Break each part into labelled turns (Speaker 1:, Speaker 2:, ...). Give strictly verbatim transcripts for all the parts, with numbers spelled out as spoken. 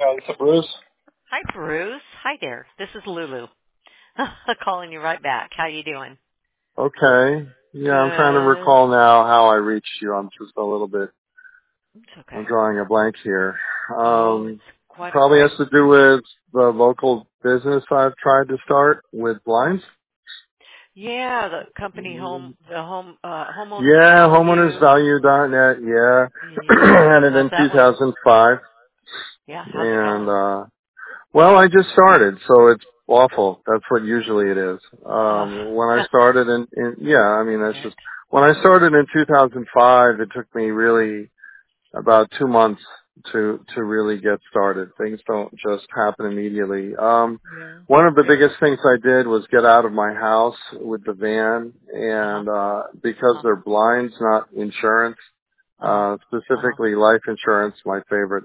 Speaker 1: Uh, this is Bruce.
Speaker 2: Hi, Bruce. Hi there. This is Lulu. Calling you right back. How you doing?
Speaker 1: Okay. Yeah, I'm trying to
Speaker 2: Good.
Speaker 1: recall now how I reached you. I'm just a little bit,
Speaker 2: It's
Speaker 1: I'm
Speaker 2: okay.
Speaker 1: drawing a blank here.
Speaker 2: Oh, it's
Speaker 1: Um,
Speaker 2: quite all
Speaker 1: probably has
Speaker 2: right.
Speaker 1: to do with the local business I've tried to start with blinds.
Speaker 2: Yeah, the company home, the home, uh, homeowners
Speaker 1: Yeah, homeowners
Speaker 2: value.
Speaker 1: value dot net. Yeah.
Speaker 2: Yeah.
Speaker 1: Had it
Speaker 2: How's
Speaker 1: in
Speaker 2: that one?
Speaker 1: two thousand five.
Speaker 2: Yeah. How's it
Speaker 1: And,
Speaker 2: going?
Speaker 1: uh, well, I just started, so it's awful. That's what usually it is.
Speaker 2: Uh,
Speaker 1: Um, when I started in, in, yeah, I mean, that's
Speaker 2: it.
Speaker 1: just, when I started in two thousand five, it took me really about two months to, to really get started. Things don't just happen immediately. Um,
Speaker 2: Yeah.
Speaker 1: one of the biggest things I did was get out of my house with the van
Speaker 2: Uh huh.
Speaker 1: and, uh,
Speaker 2: Uh
Speaker 1: because
Speaker 2: huh.
Speaker 1: they're blinds, not insurance,
Speaker 2: Uh huh.
Speaker 1: uh,
Speaker 2: Uh huh.
Speaker 1: specifically life insurance, my favorite.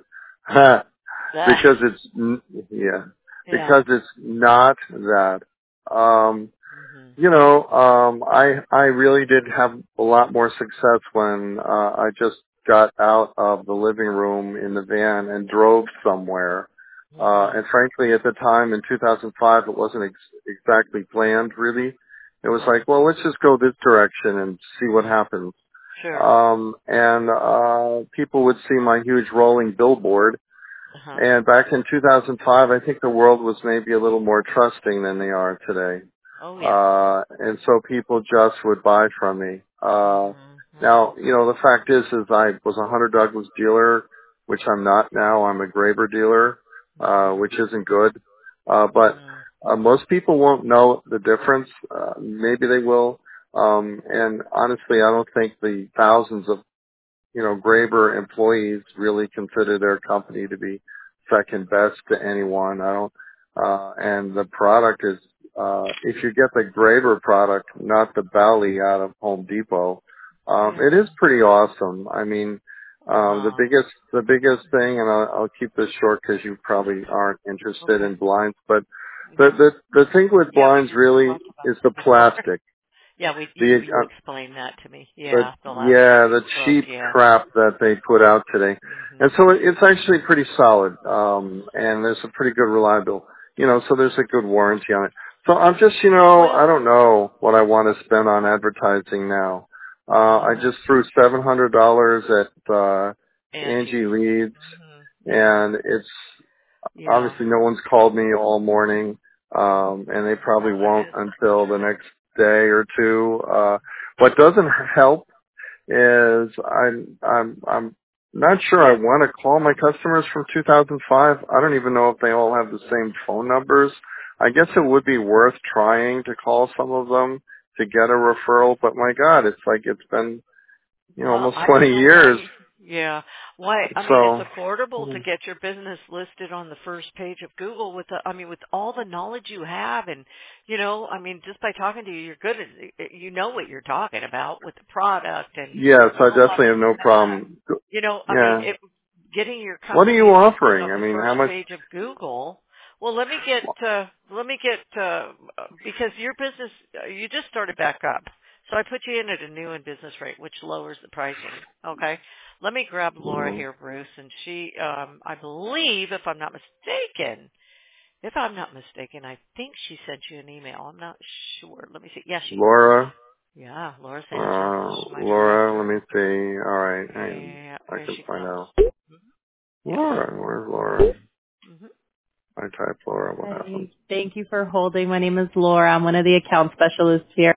Speaker 2: That.
Speaker 1: because it's n- yeah
Speaker 2: Yeah.
Speaker 1: because it's not that um
Speaker 2: Mhm.
Speaker 1: you know um i i really did have a lot more success when uh I just got out of the living room in the van and drove somewhere, uh
Speaker 2: Mhm.
Speaker 1: and frankly at the time in two thousand five it wasn't ex- exactly planned really. It was
Speaker 2: Mhm.
Speaker 1: like, well, let's just go this direction and see what
Speaker 2: Mhm.
Speaker 1: happens.
Speaker 2: Sure.
Speaker 1: Um and uh people would see my huge rolling billboard.
Speaker 2: Uh huh.
Speaker 1: And back in two thousand five, I think the world was maybe a little more trusting than they are today.
Speaker 2: Oh yeah.
Speaker 1: Uh, and so people just would buy from me. Uh,
Speaker 2: Mhm. Mhm.
Speaker 1: now, you know, the fact is, is I was a Hunter Douglas dealer, which I'm not now. I'm a Graber dealer, uh,
Speaker 2: Mhm.
Speaker 1: which isn't good. Uh, but,
Speaker 2: Mhm.
Speaker 1: uh, most people won't know the difference. Uh, maybe they will. Um, and honestly, I don't think the thousands of you know, Graber employees really consider their company to be second best to anyone. I don't, uh, and the product is, uh, if you get the Graber product, not the Bally out of Home Depot, um, it
Speaker 2: Yeah.
Speaker 1: is pretty awesome. I mean,
Speaker 2: Uh
Speaker 1: um, the
Speaker 2: huh.
Speaker 1: biggest, the biggest thing, and I'll, I'll keep this short because you probably aren't interested
Speaker 2: Okay.
Speaker 1: in blinds, but the,
Speaker 2: No.
Speaker 1: the, the thing with
Speaker 2: Yeah, we
Speaker 1: blinds really
Speaker 2: talked about
Speaker 1: is
Speaker 2: this
Speaker 1: the
Speaker 2: before.
Speaker 1: plastic.
Speaker 2: Yeah, we
Speaker 1: The,
Speaker 2: you you
Speaker 1: uh,
Speaker 2: explained that to me.
Speaker 1: but
Speaker 2: Yeah, the last time
Speaker 1: yeah,
Speaker 2: we
Speaker 1: the
Speaker 2: spoke.
Speaker 1: cheap
Speaker 2: Yeah.
Speaker 1: crap that they put out today.
Speaker 2: Mhm.
Speaker 1: And so it, it's actually pretty solid. Um, and there's a pretty good reliable, you know, so there's a good warranty on it. So I'm just, you know,
Speaker 2: Well.
Speaker 1: I don't know what I want to spend on advertising now. Uh, I
Speaker 2: Oh,
Speaker 1: just threw seven hundred dollars at, uh,
Speaker 2: Angie.
Speaker 1: Angie Leads,
Speaker 2: Mhm. Mhm.
Speaker 1: and it's
Speaker 2: Yeah.
Speaker 1: obviously no one's called me all morning. Um, and they probably
Speaker 2: Oh, that
Speaker 1: won't
Speaker 2: is
Speaker 1: until the
Speaker 2: frustrating.
Speaker 1: next day or two. Uh, what doesn't help is I'm I'm I'm not sure I want to call my customers from two thousand five. I don't even know if they all have the same phone numbers. I guess it would be worth trying to call some of them to get a referral, but my God, it's like it's been, you know,
Speaker 2: Well,
Speaker 1: almost
Speaker 2: I don't
Speaker 1: twenty
Speaker 2: know why.
Speaker 1: years.
Speaker 2: You, yeah, why? I mean, it's
Speaker 1: So,
Speaker 2: affordable to get your business listed on the first page of Google with the. I mean, with all the knowledge you have, and you know, I mean, just by talking to you, you're good at. You know what you're talking about with the product and
Speaker 1: yes, I
Speaker 2: all of
Speaker 1: definitely have no
Speaker 2: that.
Speaker 1: problem.
Speaker 2: You know, I mean,
Speaker 1: Yeah.
Speaker 2: it, getting your
Speaker 1: What are
Speaker 2: company
Speaker 1: you
Speaker 2: listed
Speaker 1: offering?
Speaker 2: on
Speaker 1: I
Speaker 2: the
Speaker 1: mean, how
Speaker 2: first
Speaker 1: much?
Speaker 2: page of Google. Well, let me get uh, let me get uh, because your business uh, you just started back up, so I put you in at a new and business rate, which lowers the pricing. Okay, let me grab Laura
Speaker 1: Mm,
Speaker 2: here, Bruce, and she, um, I believe, if I'm not mistaken, if I'm not mistaken, I think she sent you an email. I'm not sure. Let me see. Yeah, she.
Speaker 1: Laura?
Speaker 2: Yeah, Laura Sanchez,
Speaker 1: Uh,
Speaker 2: my
Speaker 1: Laura, let
Speaker 2: director.
Speaker 1: me see. All right,
Speaker 2: Yeah,
Speaker 1: I, I
Speaker 2: here
Speaker 1: can
Speaker 2: she
Speaker 1: find
Speaker 2: comes.
Speaker 1: out.
Speaker 2: Yep.
Speaker 1: Laura, where's Laura?
Speaker 2: hmm
Speaker 1: I typed Laura. What
Speaker 3: Hi.
Speaker 1: happened?
Speaker 3: Thank you for holding. My name is Laura. I'm one of the account specialists here.